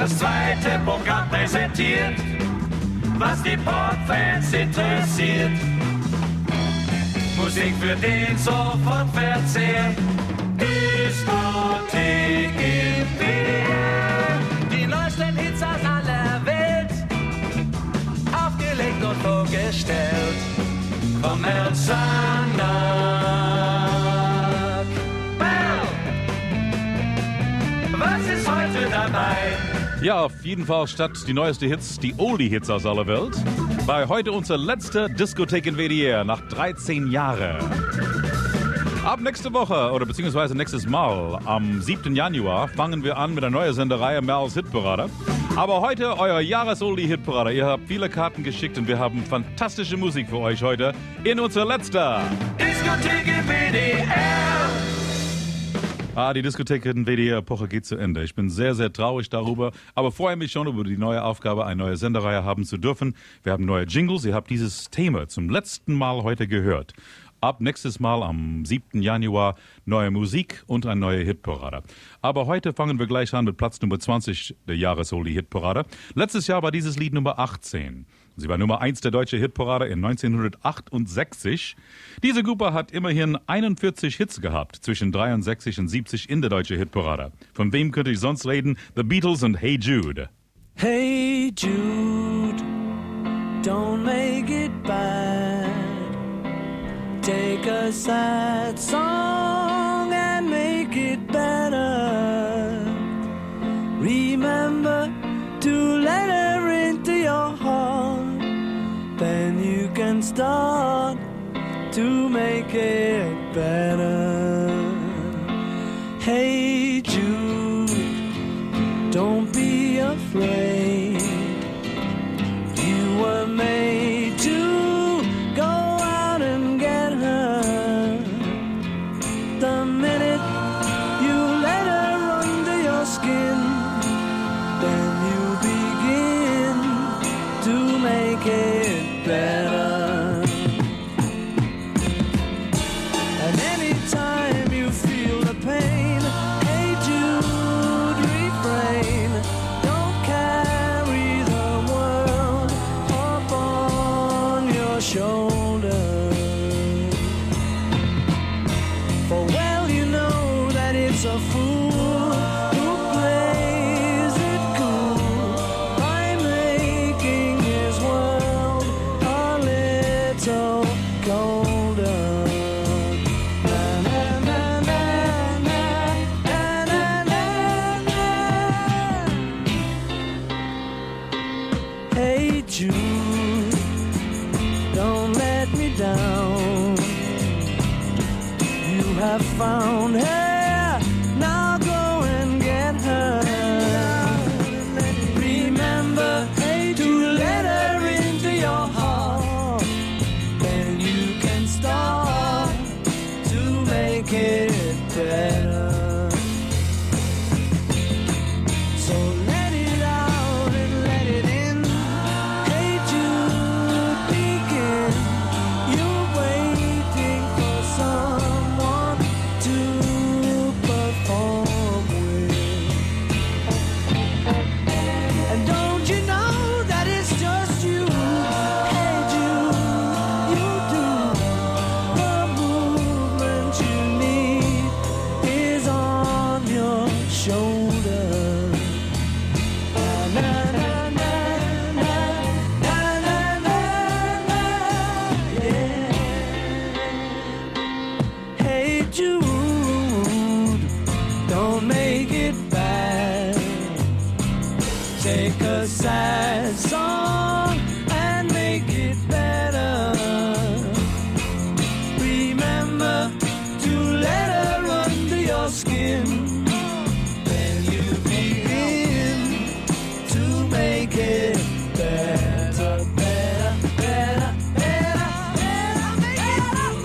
das zweite Programm präsentiert, was die Popfans interessiert. Musik für den Sofortverzehr. Diskothek im WDR. Die neuesten Hits aus aller Welt, aufgelegt und vorgestellt vom Herrn Sanak. Well, was ist heute dabei? Ja, auf jeden Fall statt die neuesten Hits, die Oldie-Hits aus aller Welt. Bei heute unser letzter Diskothek in WDR nach 13 Jahren. Ab nächste Woche oder beziehungsweise nächstes Mal am 7. Januar fangen wir an mit einer neuen Sendereihe Merls Hitparade. Aber heute euer Jahres-Oldie-Hitparade. Ihr habt viele Karten geschickt und wir haben fantastische Musik für euch heute in unser letzter Diskothek im WDR. Die Diskothek in WDR-Epoche geht zu Ende. Ich bin sehr, sehr traurig darüber, aber freue mich schon über die neue Aufgabe, eine neue Sendereihe haben zu dürfen. Wir haben neue Jingles. Ihr habt dieses Thema zum letzten Mal heute gehört. Ab nächstes Mal am 7. Januar neue Musik und eine neue Hitparade. Aber heute fangen wir gleich an mit Platz Nummer 20 der Jahres-Oldie-Hitparade. Letztes Jahr war dieses Lied Nummer 18. Sie war Nummer 1 der deutschen Hitparade in 1968. Diese Gruppe hat immerhin 41 Hits gehabt, zwischen 63 und 70 in der deutschen Hitparade. Von wem könnte ich sonst reden? The Beatles und Hey Jude. Hey Jude, don't make it bad. Take a sad song and make it better. Remember to let her into your heart. Then you can start to make it better. Hey Jude, don't be afraid. You were made to go out and get her. The minute you let her under your skin, then you begin to make it better. And anytime you feel the pain, hey Jude, refrain. Don't carry the world up on your shoulder. For well you know that it's a fool who plays it cool by making his world a little colder. Na, na, na, na, na, na, na, na. Hey Jude, don't let me down. You have found her, now go and get her. Remember to let her into your heart. Then you can start to make it better. So let it out and let it in. Hey Jude, begin. You're waiting for someone to perform with. And don't you know that it's just you? Hey Jude, you do. The movement you need is on your shoulder. Na, na, na, na, na, na, na, na, yeah. Hey Jude, don't make it bad. Take a sad song and make it better. Remember to let her under your skin. Then you begin to make it better, better, better, better, better, make it better.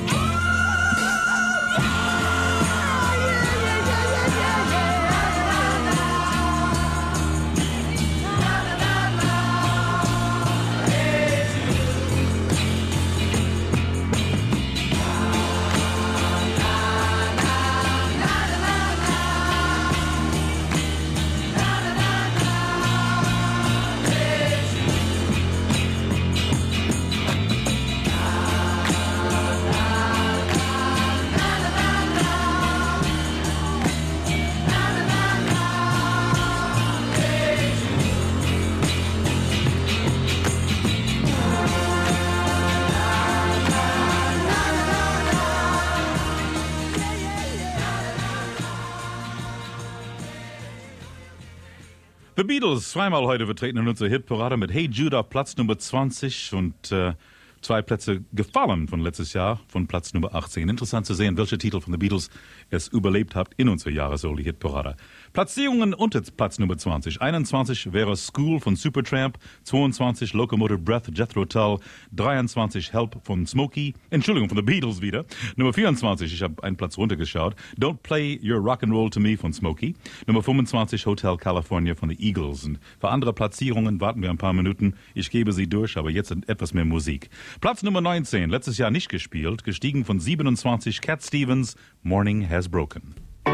The Beatles, zweimal heute vertreten in unserer Hitparade mit Hey Jude auf Platz Nummer 20 und 2 Plätze gefallen von letztes Jahr, von Platz Nummer 18. Interessant zu sehen, welche Titel von The Beatles es überlebt hat in unserer Jahresoli-Hitparade. Platzierungen unter Platz Nummer 20. 21 wäre School von Supertramp, 22 Locomotive Breath, Jethro Tull, 23 Help von Smokey, Entschuldigung, von The Beatles wieder. Nummer 24, ich habe einen Platz runtergeschaut, Don't Play Your Rock'n'Roll to Me von Smokey. Nummer 25 Hotel California von The Eagles. Und für andere Platzierungen warten wir ein paar Minuten. Ich gebe sie durch, aber jetzt etwas mehr Musik. Platz Nummer 19, letztes Jahr nicht gespielt, gestiegen von 27 Cat Stevens, Morning Has Broken.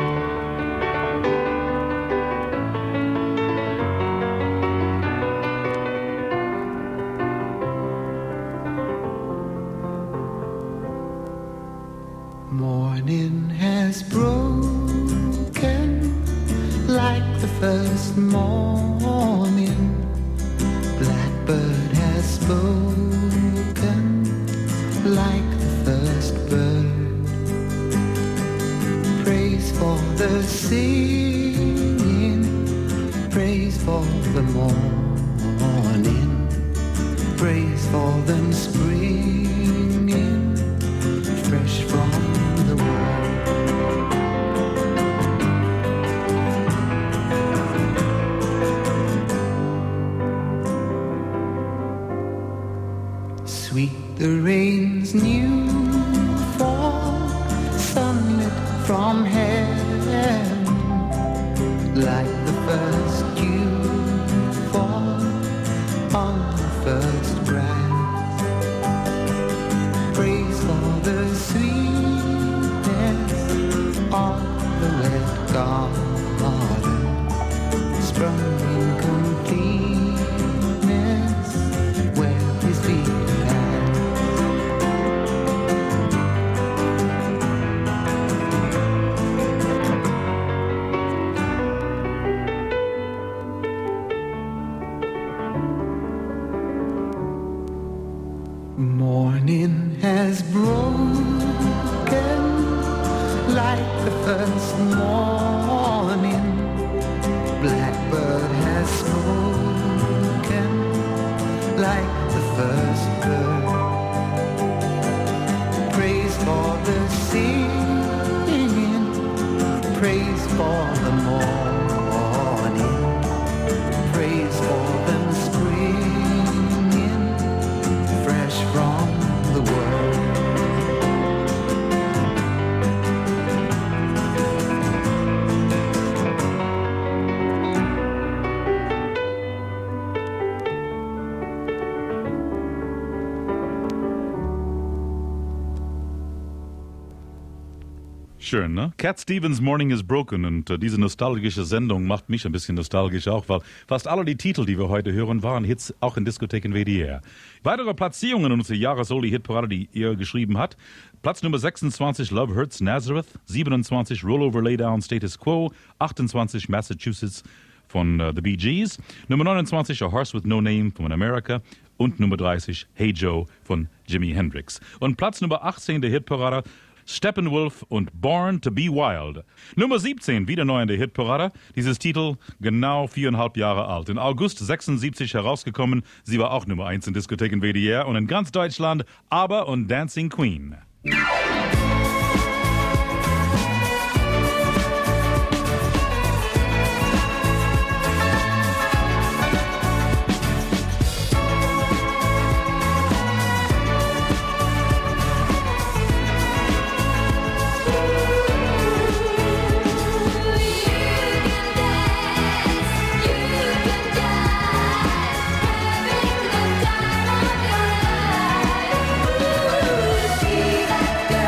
Morning has broken like the first morning. Blackbird has spoken like the first bird. Praise for the singing, praise for the morning, praise for them springing fresh from the world. Sweet the rain's new fall, sunlit from heaven, like the first dew fall on the first grass. Praise for the sweetness of the wet garden, sprung in completeness where his feet had. Morning has broken like the first morning. Blackbird has spoken like the first bird. Praise for the singing, praise for the morning, praise for them springing fresh from the world. Schön, ne? Cat Stevens Morning is Broken und diese nostalgische Sendung macht mich ein bisschen nostalgisch auch, weil fast alle die Titel, die wir heute hören, waren Hits auch in Diskotheken WDR. Weitere Platzierungen in unserer Jahresoli-Hitparade, die ihr geschrieben habt. Platz Nummer 26 Love Hurts Nazareth, 27 Rollover Laydown Status Quo, 28 Massachusetts von The Bee Gees, Nummer 29 A Horse with No Name von America und Nummer 30 Hey Joe von Jimi Hendrix. Und Platz Nummer 18 der Hitparade Steppenwolf und Born to be Wild. Nummer 17, wieder neu in der Hitparade. Dieses Titel genau 4,5 Jahre alt. In August 76 herausgekommen. Sie war auch Nummer 1 in Diskotheken WDR und in ganz Deutschland ABBA und Dancing Queen. That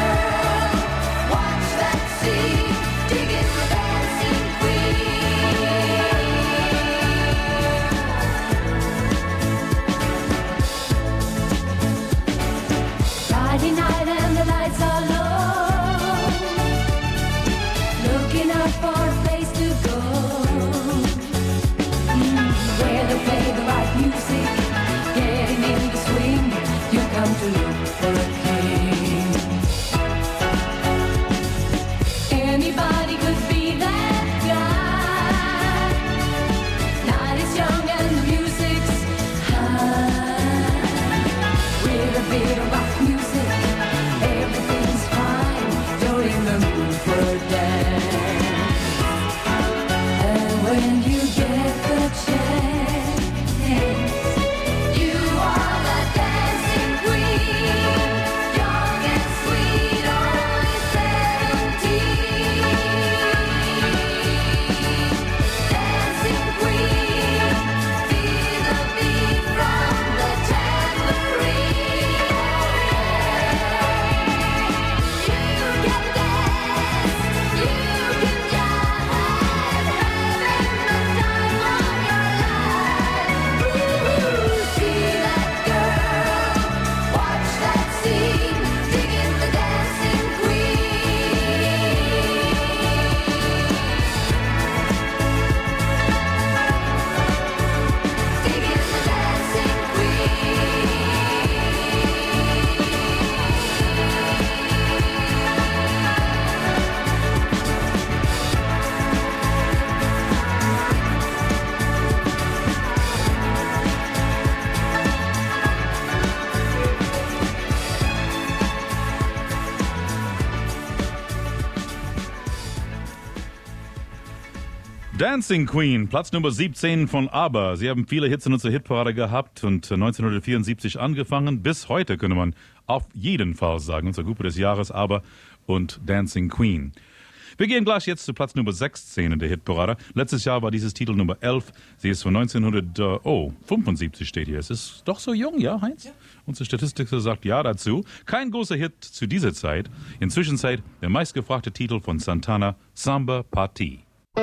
Dancing Queen, Platz Nummer 17 von ABBA. Sie haben viele Hits in unserer Hitparade gehabt und 1974 angefangen. Bis heute könnte man auf jeden Fall sagen, unsere Gruppe des Jahres ABBA und Dancing Queen. Wir gehen gleich jetzt zu Platz Nummer 16 in der Hitparade. Letztes Jahr war dieses Titel Nummer 11. Sie ist von 1975 steht hier. Es ist doch so jung, ja, Heinz? Ja. Unsere Statistiker sagt ja dazu. Kein großer Hit zu dieser Zeit. Inzwischen der meistgefragte Titel von Santana, Samba Party.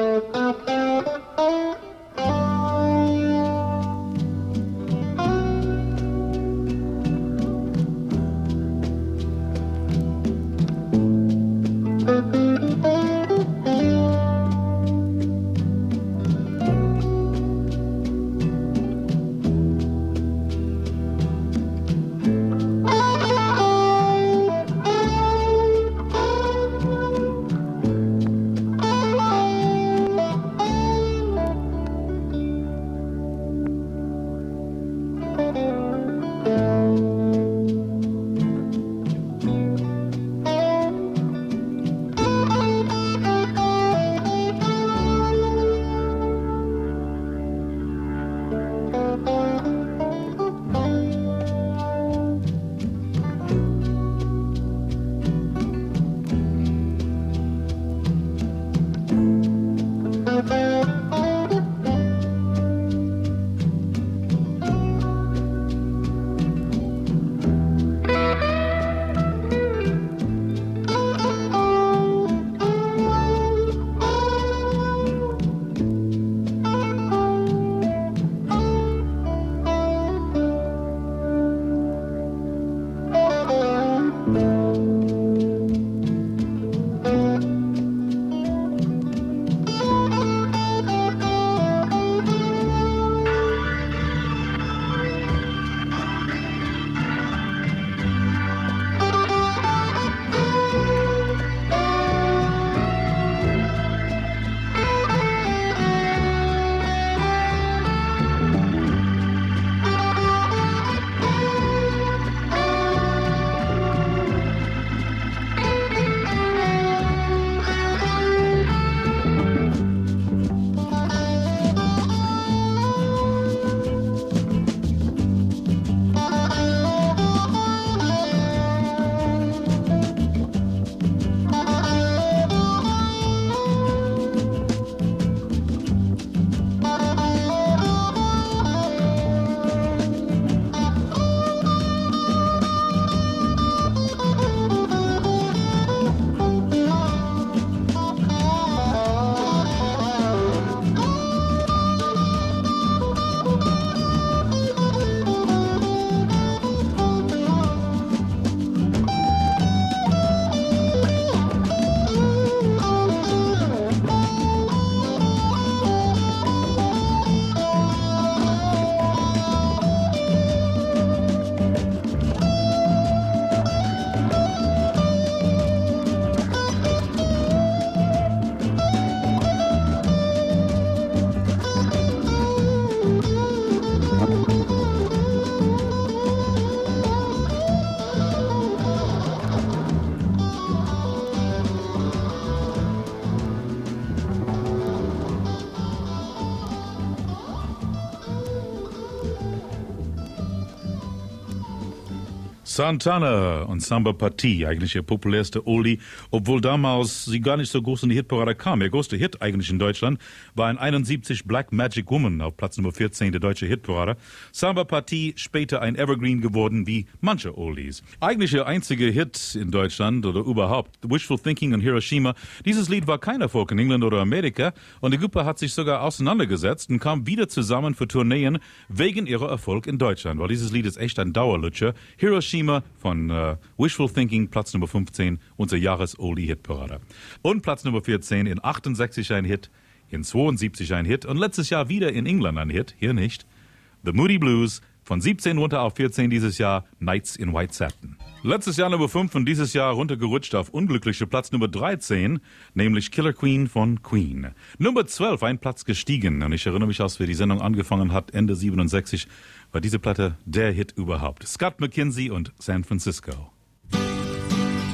Santana und Samba Party, eigentlich ihr populärster Oldie, obwohl damals sie gar nicht so groß in die Hitparade kam. Ihr größter Hit eigentlich in Deutschland war in 71 Black Magic Woman auf Platz Nummer 14 der deutschen Hitparade. Samba Party später ein Evergreen geworden wie manche Oldies. Eigentlich ihr einziger Hit in Deutschland oder überhaupt, Wishful Thinking und Hiroshima. Dieses Lied war kein Erfolg in England oder Amerika und die Gruppe hat sich sogar auseinandergesetzt und kam wieder zusammen für Tourneen wegen ihrer Erfolg in Deutschland, weil dieses Lied ist echt ein Dauerlutscher. Hiroshima von Wishful Thinking, Platz Nummer 15, unser Jahres-Oldie-Hitparade. Und Platz Nummer 14, in 68 ein Hit, in 72 ein Hit und letztes Jahr wieder in England ein Hit, hier nicht. The Moody Blues, von 17 runter auf 14 dieses Jahr, Nights in White Satin. Letztes Jahr Nummer 5 und dieses Jahr runtergerutscht auf unglückliche Platz Nummer 13, nämlich Killer Queen von Queen. Nummer 12, ein Platz gestiegen. Und ich erinnere mich, als wir die Sendung angefangen hat, Ende 67, war diese Platte der Hit überhaupt. Scott McKenzie und San Francisco.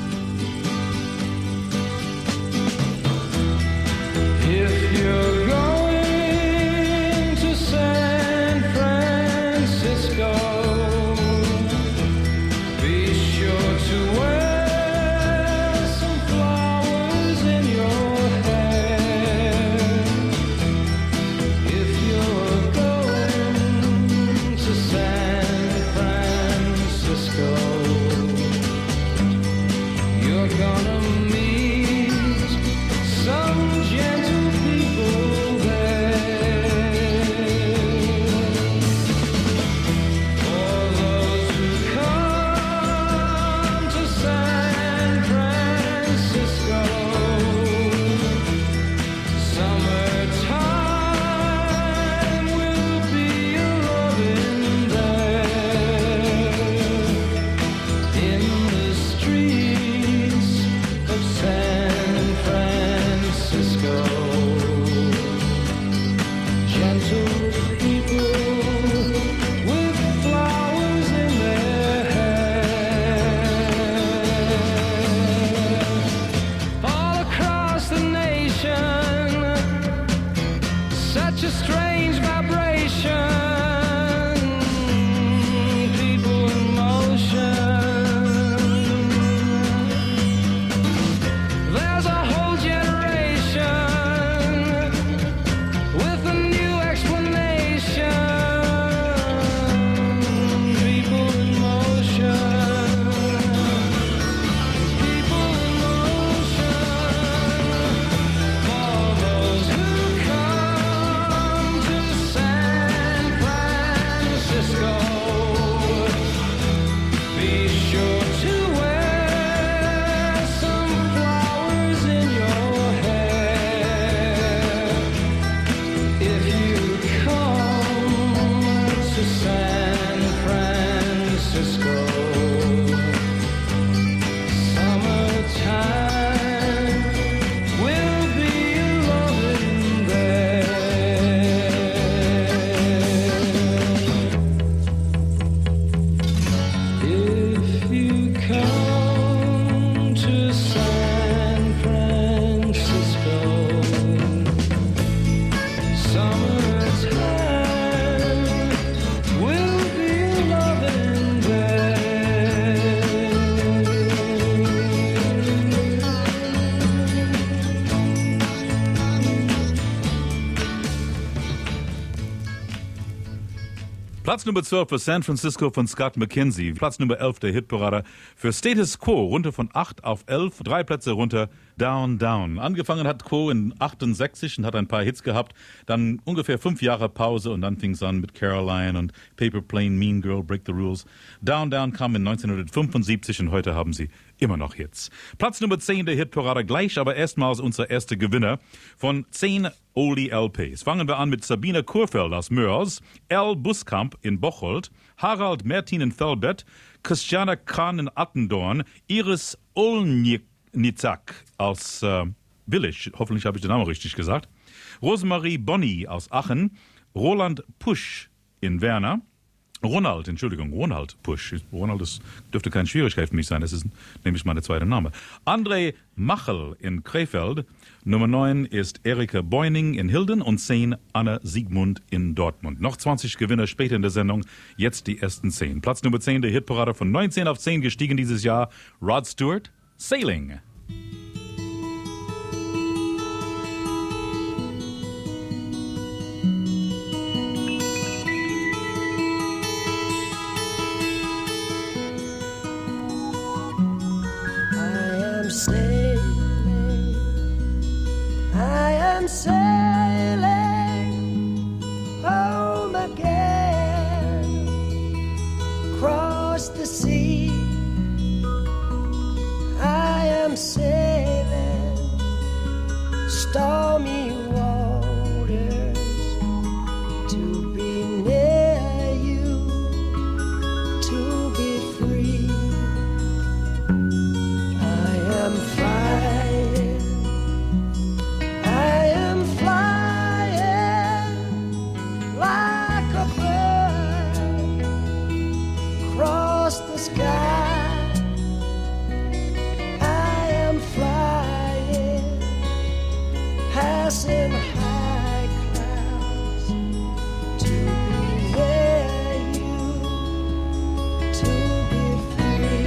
If you're going Platz Nummer 12 für San Francisco von Scott McKenzie. Platz Nummer 11 der Hitparade für Status Quo. Runter von 8 auf 11, 3 Plätze runter. Down, Down. Angefangen hat Quo in 68 und hat ein paar Hits gehabt. Dann ungefähr 5 Jahre Pause und dann fing es an mit Caroline und Paper Plane, Mean Girl, Break the Rules. Down, Down kam in 1975 und heute haben sie immer noch Hits. Platz Nummer 10 der Hitparade gleich, aber erstmals unser erster Gewinner von 10 Oldie LPs. Fangen wir an mit Sabine Kurfeld aus Mörs, L. Buskamp in Bocholt, Harald Mertin in Velbert, Christiane Kahn in Attendorn, Iris Olnitzak aus Willich, hoffentlich habe ich den Namen richtig gesagt, Rosemarie Bonny aus Aachen, Roland Pusch in Werner, Ronald Pusch. Ronald, dürfte keine Schwierigkeit für mich sein, das ist nämlich mein zweiter Name. André Machel in Krefeld, Nummer 9 ist Erika Beuning in Hilden und 10 Anna Siegmund in Dortmund. Noch 20 Gewinner später in der Sendung, jetzt die ersten 10. Platz Nummer 10 der Hitparade von 19 auf 10 gestiegen dieses Jahr, Rod Stewart, Sailing. I am sailing home again, across the sea. I am sailing stormy waters to be near you, to be free. I am flying, I am flying like a bird across the sky. I am flying, passing high clouds to be near you, to be free.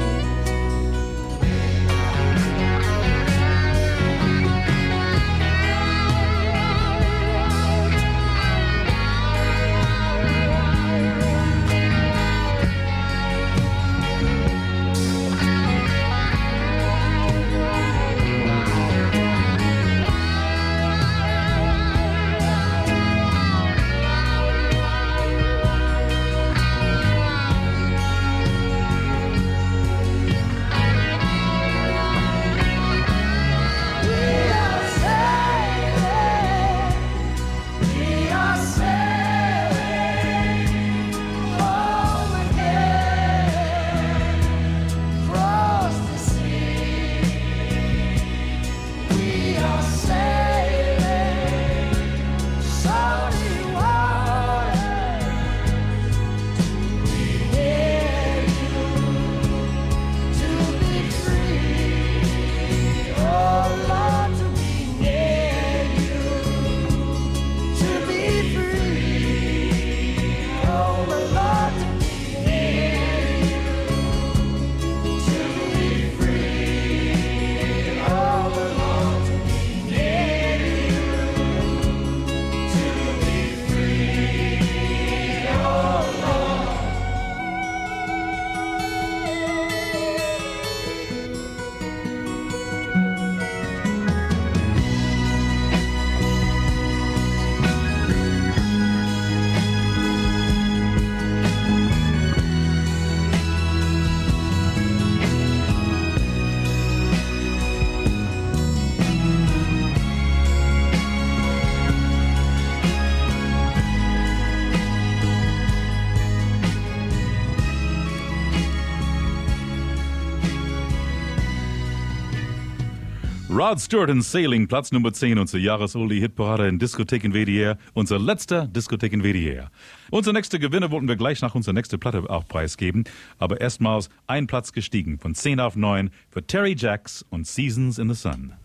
Rod Stewart in Sailing, Platz Nummer 10, unsere Jahres-Oldie-Hitparade in Diskothek in WDR, unser letzter Diskothek in WDR. Unser nächster Gewinner wollten wir gleich nach unserer nächsten Platte auch preisgeben, aber erstmals ein Platz gestiegen, von 10 auf 9 für Terry Jacks und Seasons in the Sun.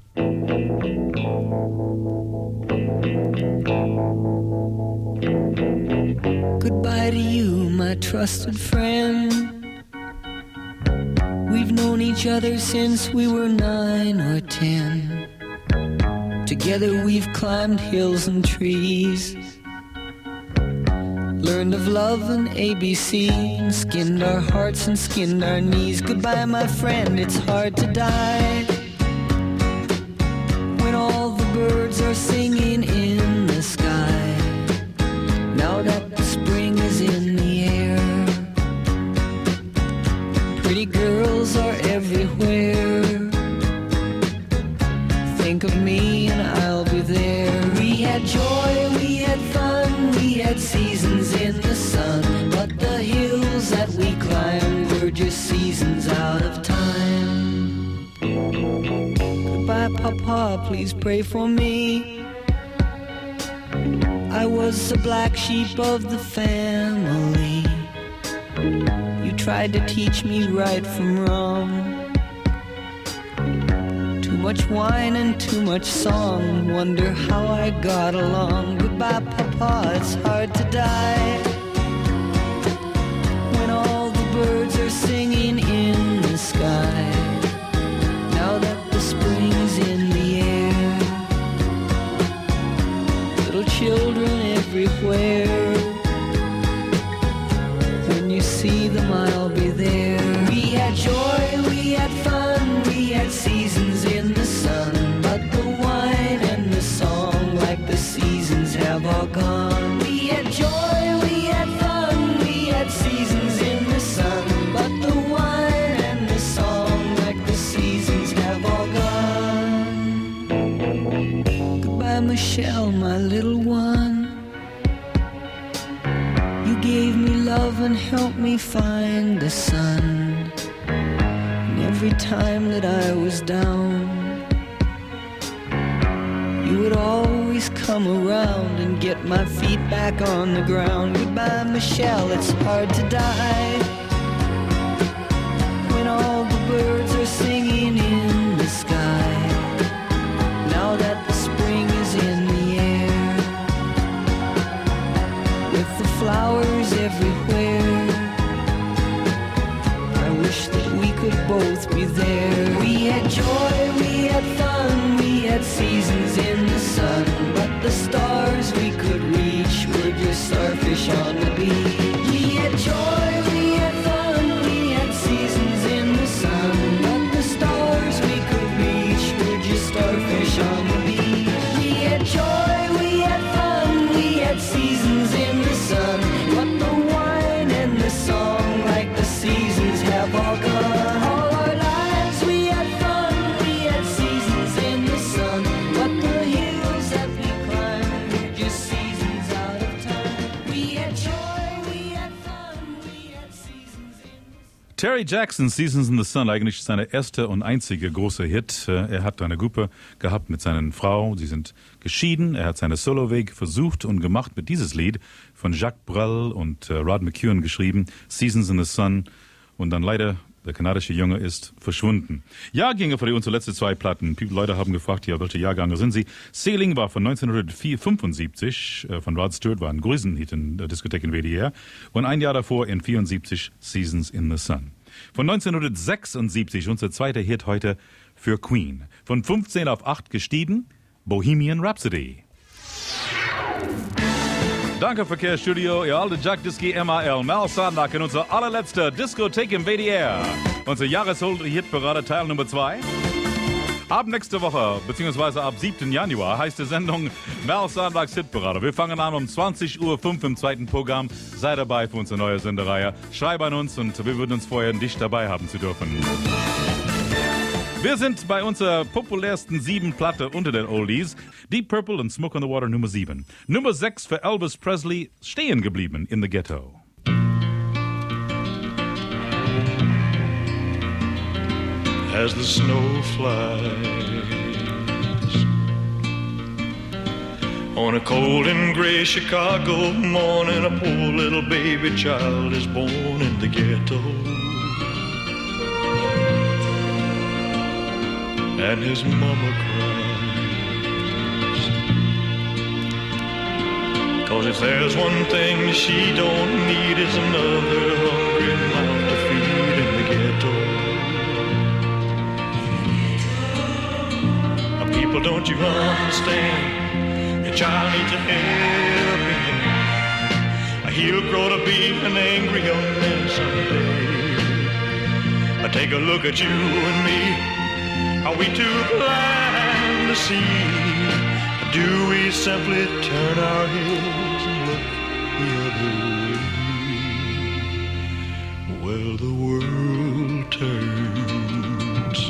Goodbye to you, my trusted friend. We've known each other since we were 9 or 10. Together we've climbed hills and trees, learned learned of love and ABC, and skinned our hearts and skinned our knees. Goodbye, my friend, it's hard to die when all the birds are singing in the sky. Now that the spring is in the air, pretty girls are everywhere. Think of me and I'll be there. We had joy, we had fun, we had seasons in the sun, but the hills that we climbed were just seasons out of time. Goodbye, Papa, please pray for me. I was the black sheep of the family. You tried to teach me right from wrong. Too much wine and too much song, wonder how I got along. Goodbye, Papa, it's hard to die when all the birds are singing in the sky. Now that the spring's in the air, little children everywhere. When you see them, I'll be there. We had joy, we had fun, we had seasons in the sun, but the wine and the song, like the seasons, have all gone. We had joy, we had fun, we had seasons in the sun, but the wine and the song, like the seasons, have all gone. Goodbye, Michelle, my little one. You gave me love and helped me find the sun. Every time that I was down, you would always come around and get my feet back on the ground. Goodbye, Michelle, it's hard to die when all the birds are singing in the sky. Now that the spring is in the air, with the flowers everywhere, I wish that we could both be there. We had joy, we had fun, we had seasons in the sun, but the stars we could reach were just starfish on the beach. We had joy, we had fun, we had seasons in the sun, but the stars we could reach were just starfish on the beach. We had joy, we had fun, we had seasons in the sun, but the wine and the song, like the seasons, have all gone. All our lives we had fun, we had seasons in the sun, but the hills that we climbed were just seasons out of time. We had joy, we had fun, we had seasons in the sun. Terry Jackson, Seasons in the Sun, eigentlich seine erste und einzige große Hit. Er hat eine Gruppe gehabt mit seiner Frau, sie sind geschieden, er hat seine Soloweg versucht und gemacht mit dieses Lied von Jacques Brel und Rod McEwen geschrieben, Seasons in the Sun, und dann leider der kanadische Junge ist verschwunden. Jahrgänge für unsere letzten zwei Platten. Leute haben gefragt, ja, welche Jahrgänge sind sie? Sailing war von 1975, von Rod Stewart, war ein Größenhit in der Diskothek in WDR. Und ein Jahr davor in 74 Seasons in the Sun. Von 1976, unser zweiter Hit heute für Queen. Von 15 auf 8 gestiegen, Bohemian Rhapsody. Danke, Verkehrsstudio, ihr alte Jack Diski MAL, Mal Sandak in unser allerletzter Diskothek im WDR. Unser Jahresholt-Hitparade Teil Nummer 2. Ab nächste Woche, beziehungsweise ab 7. Januar, heißt die Sendung Mal Sandaks Hitparade. Wir fangen an um 20.05 Uhr im zweiten Programm. Sei dabei für unsere neue Sendereihe. Schreib an uns und wir würden uns freuen, dich dabei haben zu dürfen. Wir sind bei unserer populärsten 7 Platte unter den Oldies. Deep Purple und Smoke on the Water Nummer 7. Nummer 6 für Elvis Presley, stehen geblieben in the Ghetto. As the snow flies on a cold and gray Chicago morning, a poor little baby child is born in the ghetto. And his mama cries, 'cause if there's one thing she don't need is another hungry mouth to feed in the ghetto. People, don't you understand? Your child needs a helping hand, a he'll grow to be an angry young man someday. Take a look at you and me. Are we too blind to see? Do we simply turn our heads and look the other way? Well, the world turns,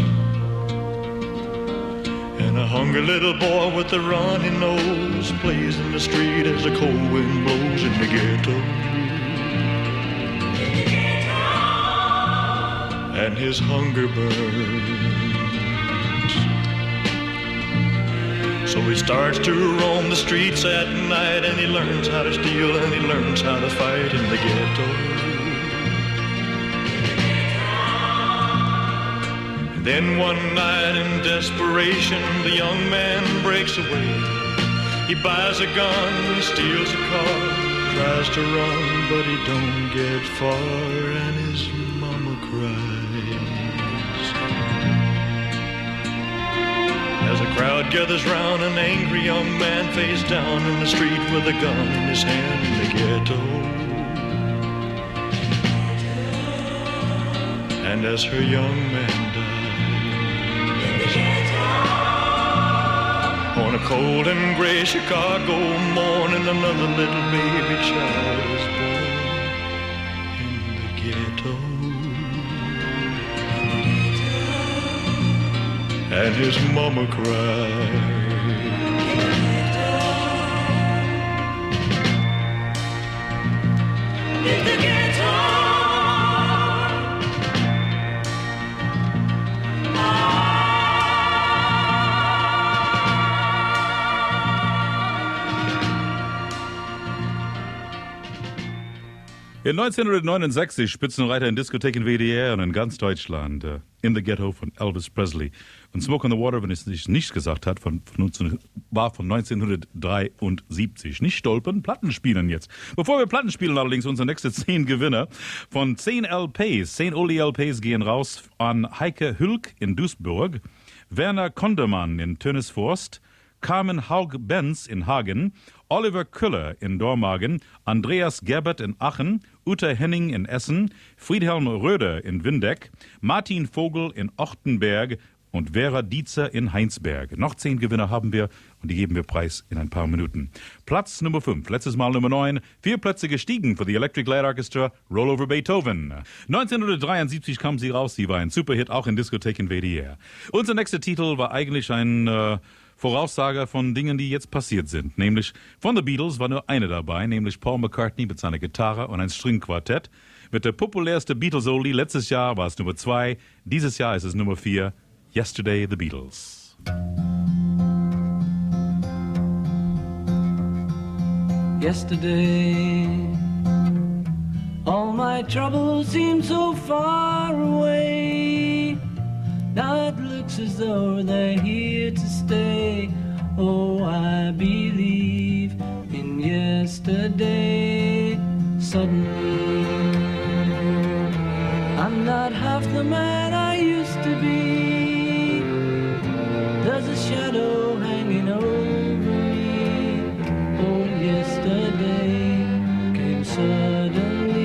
and a hungry little boy with a runny nose plays in the street as the cold wind blows in the ghetto. And his hunger burns. So he starts to roam the streets at night, and he learns how to steal, and he learns how to fight in the ghetto. Then one night in desperation, the young man breaks away. He buys a gun, he steals a car, tries to run, but he don't get far, and his mama cries. As a crowd gathers round, an angry young man face down in the street with a gun in his hand in the ghetto. And as her young man dies, on a cold and gray Chicago morning, another little baby child is born in the ghetto. And his mama cried. In the ghetto. In 1969 Spitzenreiter in Diskotheken WDR und in ganz Deutschland. In the Ghetto von Elvis Presley. Und Smoke on the Water, wenn ich es nicht gesagt hat, war von 1973. Nicht stolpern, Platten spielen jetzt. Bevor wir Platten spielen allerdings, unsere nächste 10 Gewinner von 10 LPs. 10 Uli LPs gehen raus an Heike Hülk in Duisburg, Werner Kondermann in Tönnesforst, Carmen Haug-Benz in Hagen, Oliver Küller in Dormagen, Andreas Gerbert in Aachen, Uta Henning in Essen, Friedhelm Röder in Windeck, Martin Vogel in Ochtenberg und Vera Dietzer in Heinsberg. Noch 10 Gewinner haben wir und die geben wir preis in ein paar Minuten. Platz Nummer 5, letztes Mal Nummer 9, 4 Plätze gestiegen für die Electric Light Orchestra, Roll Over Beethoven. 1973 kam sie raus, sie war ein Superhit, auch in Diskotheken WDR. Unser nächster Titel war eigentlich ein Voraussager von Dingen, die jetzt passiert sind. Nämlich von The Beatles war nur eine dabei, nämlich Paul McCartney mit seiner Gitarre und ein Stringquartett. Mit der populärste Beatles-Oldie letztes Jahr war es Nummer 2, dieses Jahr ist es Nummer 4, Yesterday, The Beatles. Yesterday, all my troubles seem so far away. Now it looks as though they're here to stay. Oh, I believe in yesterday. Suddenly, I'm not half the man I used to be. There's a shadow hanging over me. Oh, yesterday came suddenly.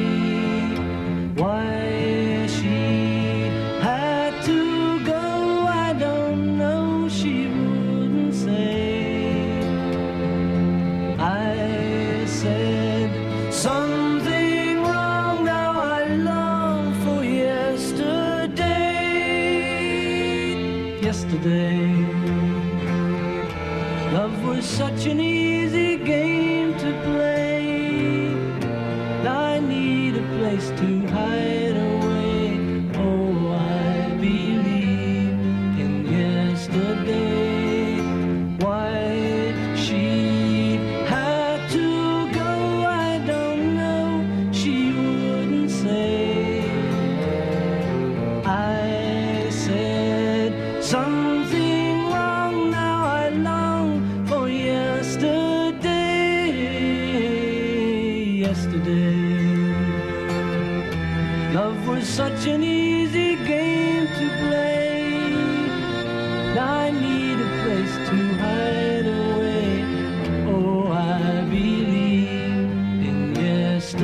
Why she had to go, I don't know, she wouldn't say. I said something wrong, now I long for yesterday. Yesterday, love was such an easy game to play. Now I need a place to hide away. Oh, I believe in yesterday. Why she had to go, I don't know, she wouldn't say. I said something wrong, now I long for yesterday. Yesterday, love was such an easy game to play. Now I need a place to hide away. Oh, I believe in yesterday.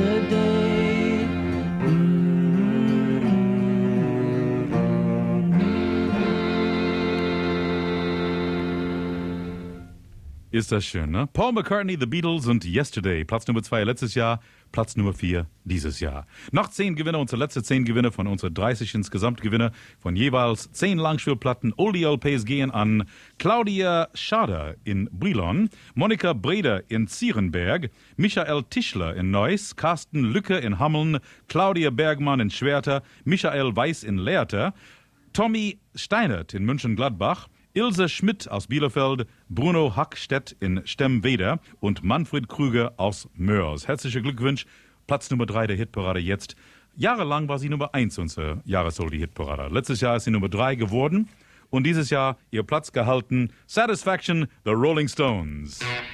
Ist das schön, ne? Paul McCartney, The Beatles und Yesterday. Platz Nummer 2 letztes Jahr, Platz Nummer 4 dieses Jahr. Noch 10 Gewinner, unsere letzte 10 Gewinner von unseren 30 insgesamt Gewinner von jeweils 10 Langspielplatten. Oldie LPs gehen an Claudia Schader in Brilon, Monika Breder in Zierenberg, Michael Tischler in Neuss, Carsten Lücke in Hameln, Claudia Bergmann in Schwerter, Michael Weiß in Lehrter, Tommy Steinert in München-Gladbach, Ilse Schmidt aus Bielefeld, Bruno Hackstedt in Stemmweder und Manfred Krüger aus Mörs. Herzlichen Glückwunsch, Platz Nummer 3 der Hitparade jetzt. Jahrelang war sie Nummer 1 unserer Jahresoldie-Hitparade. Letztes Jahr ist sie Nummer 3 geworden und dieses Jahr ihr Platz gehalten. Satisfaction, The Rolling Stones.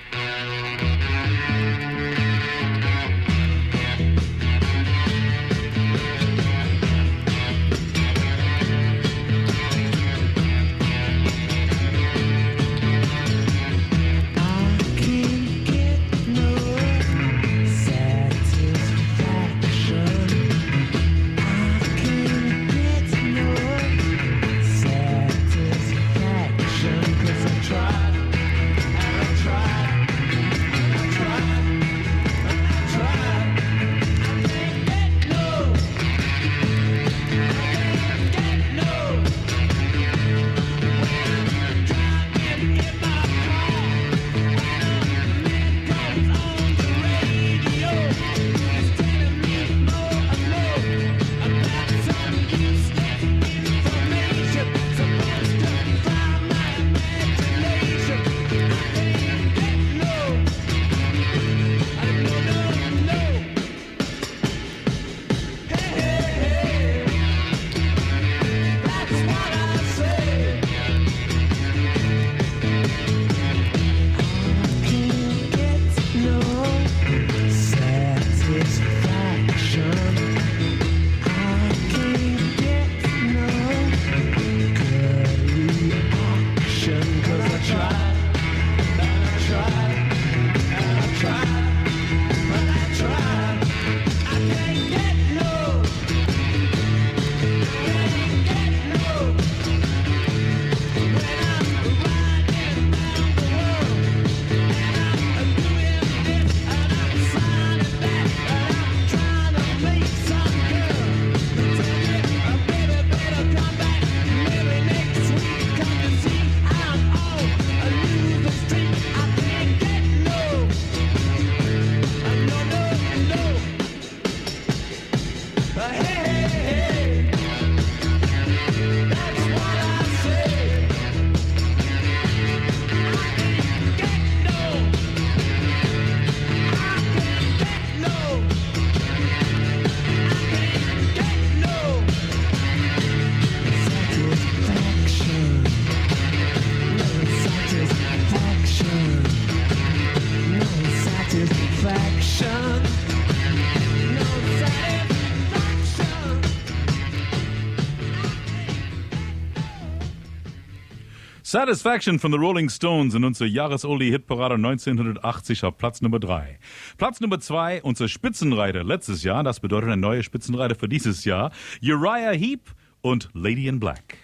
Satisfaction von The Rolling Stones in unserer Jahresoldie-Hitparade 1980 auf Platz Nummer 3. Platz Nummer 2, unser Spitzenreiter letztes Jahr, das bedeutet eine neue Spitzenreiter für dieses Jahr, Uriah Heep und Lady in Black.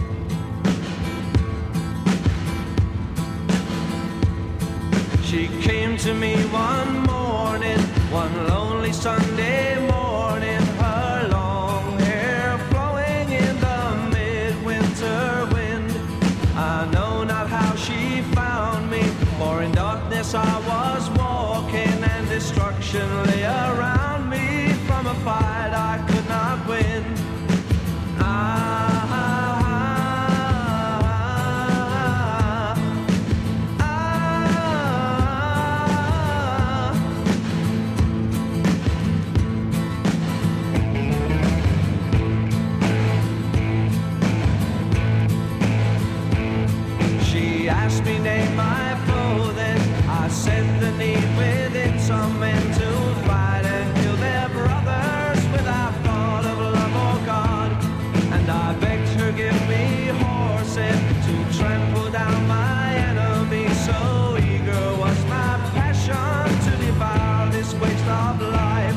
She came to me one morning, one lonely Sunday morning, her long hair flowing in the midwinter wind. I know not how she found me, for in darkness I was walking, and destruction lay around me from a fight I could not win. Asked me name my foe, then I said the need within some men to fight and kill their brothers without thought of love or God. And I begged her give me horses to trample down my enemies. So eager was my passion to devour this waste of life.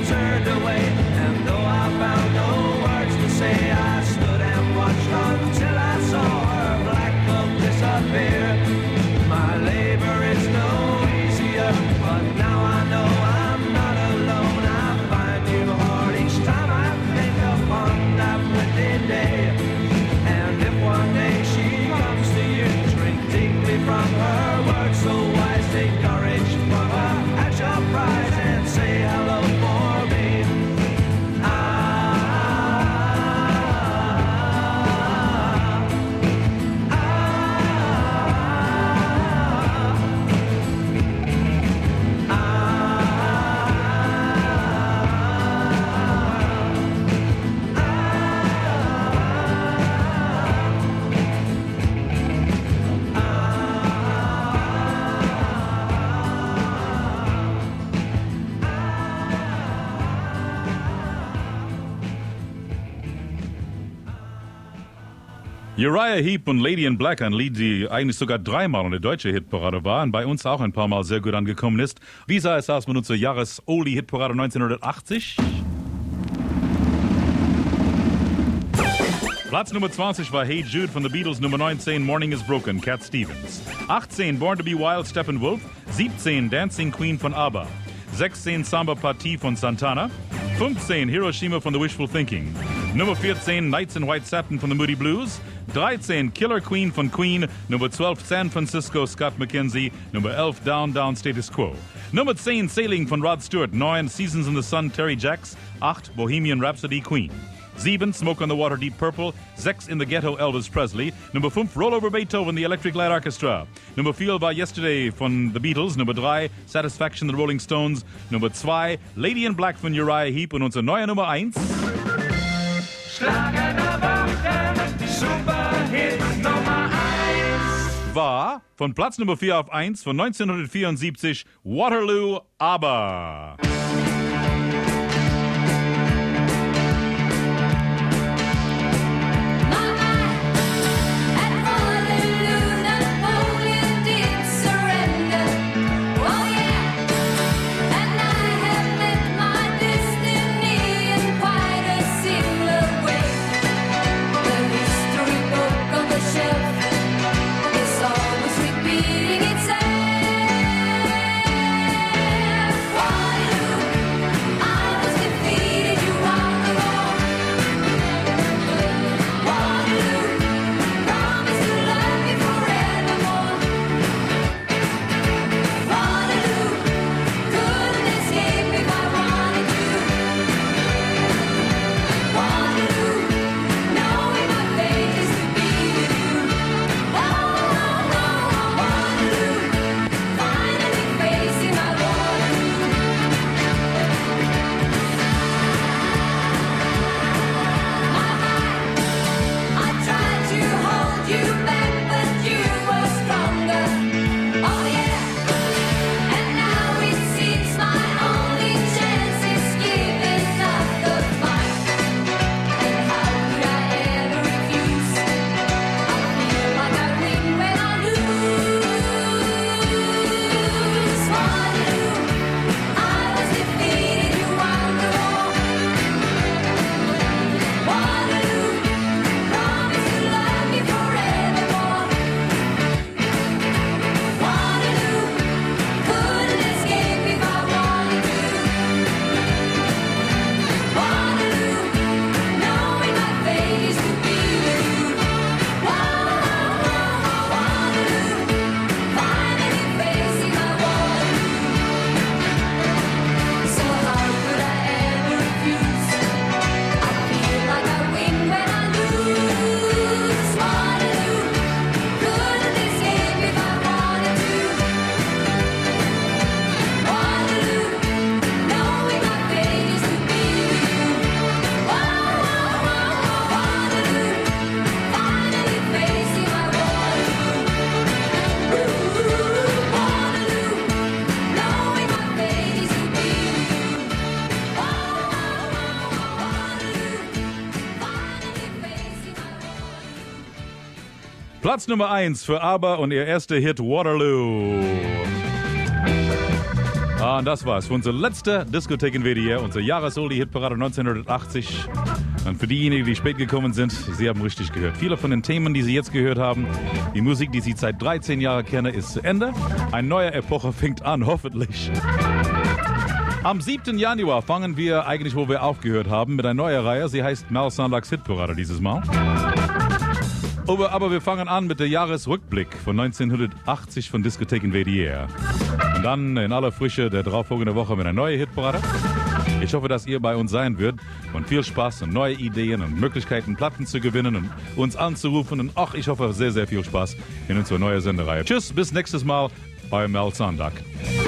turned away. And though I found no words to say, I stood and watched until I saw her black cloak disappear. My labor is no easier, but now I know I'm not alone. I find you hard each time I think upon that windy day. And if one day she comes to you, drink deeply from her words so wise, take courage for her as your prize, and say hello for me. Uriah Heep und Lady in Black, ein Lied, die eigentlich sogar dreimal in der deutschen Hitparade war und bei uns auch ein paar Mal sehr gut angekommen ist. Wie sah es aus mit unserer Jahres-Oldie-Hitparade 1980? Platz Nummer 20 war Hey Jude von The Beatles, Nummer 19 Morning is Broken, Cat Stevens. 18 Born to be Wild, Steppenwolf. 17 Dancing Queen von ABBA. 16 Samba Partie von Santana. 15 Hiroshima von The Wishful Thinking. Nummer 14 Nights in White Satin von The Moody Blues. 13 Killer Queen von Queen. Nummer 12 San Francisco Scott McKenzie. Nummer 11 Down Down Status Quo. Nummer 10 Sailing von Rod Stewart. 9 Seasons in the Sun Terry Jacks. 8 Bohemian Rhapsody Queen. 7 Smoke on the Water Deep Purple. 6 In the Ghetto Elvis Presley. Nummer 5 Rollover Beethoven The Electric Light Orchestra. Nummer 4 war Yesterday von The Beatles. Nummer 3 Satisfaction The Rolling Stones. Nummer 2 Lady in Black von Uriah Heep und unser neuer Nummer 1 Schlager der Woche, Superhit Nummer 1. war von Platz Nummer 4 auf 1 von 1974 Waterloo ABBA. Platz Nummer 1 für ABBA und ihr erster Hit Waterloo. Und das war's für unsere letzte Diskotheken-WDR, unsere Jahresoli-Hitparade 1980. Und für diejenigen, die spät gekommen sind, Sie haben richtig gehört. Viele von den Themen, die Sie jetzt gehört haben, die Musik, die Sie seit 13 Jahren kennen, ist zu Ende. Eine neue Epoche fängt an, hoffentlich. Am 7. Januar fangen wir eigentlich, wo wir aufgehört haben, mit einer neuen Reihe. Sie heißt Mel Sondags Hitparade dieses Mal. Aber wir fangen an mit der Jahresrückblick von 1980 von Diskotheken WDR. Und dann in aller Frische der darauffolgenden Woche mit einer neuen Hitparade. Ich hoffe, dass ihr bei uns sein wird und viel Spaß und neue Ideen und Möglichkeiten, Platten zu gewinnen und uns anzurufen. Und auch ich hoffe, sehr, sehr viel Spaß in unserer neuen Sendereihe. Tschüss, bis nächstes Mal, euer Mel Sondag.